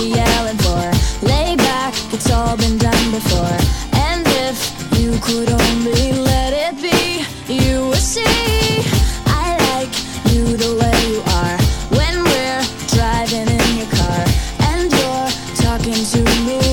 you yelling for? Lay back, it's all been done before. And if you could only let it be, you would see I like you the way you are. When we're driving in your car and you're talking to me,